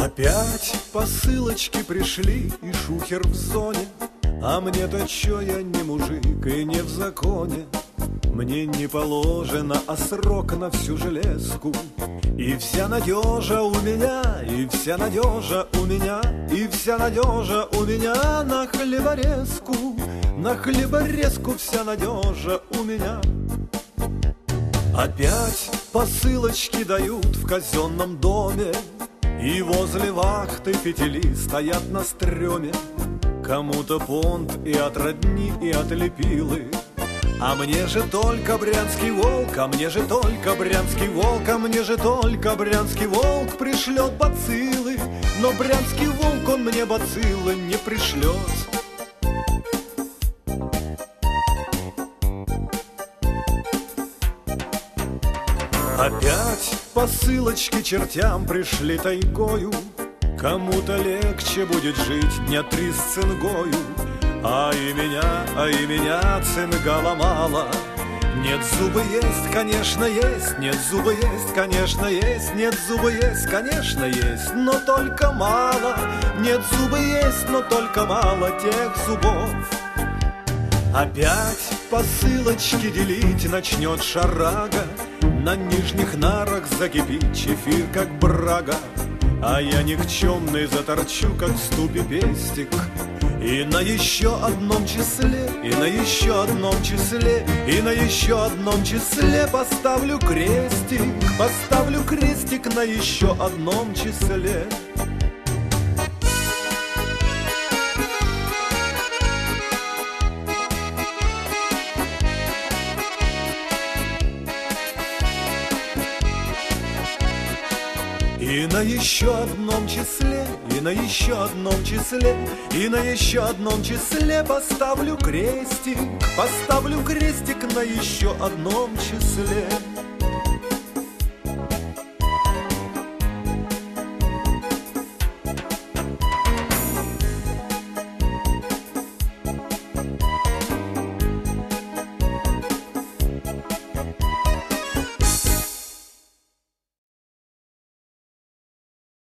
Опять посылочки пришли и шухер в зоне. А мне-то чё, я не мужик и не в законе. Мне не положено, а срок на всю железку. И вся надежа у меня, и вся надежа у меня, и вся надежа у меня на хлеборезку. На хлеборезку вся надежа у меня. Опять посылочки дают в казенном доме, и возле вахты фитили стоят на стреме. Кому-то понт и от родни, и от лепилы. А мне же только брянский волк, а мне же только брянский волк, а мне же только брянский волк пришлет бациллы. Но брянский волк, он мне бациллы не пришлет. Опять посылочки чертям пришли тайгою. Кому-то легче будет жить дня 3 с цингою. А и меня цинга ломала. Нет, зубы есть, конечно, есть. Нет, зубы есть, конечно, есть. Нет, зубы есть, конечно, есть. Но только мало. Нет, зубы есть, но только мало тех зубов. Опять посылочки делить начнет шарага. На нижних нарах закипит чефир, как брага. А я никчемный заторчу, как в ступе пестик. И на еще одном числе, и на еще одном числе, и на еще одном числе поставлю крестик. Поставлю крестик на еще одном числе. И на еще одном числе, и на еще одном числе, и на еще одном числе поставлю крестик. Поставлю крестик на еще одном числе.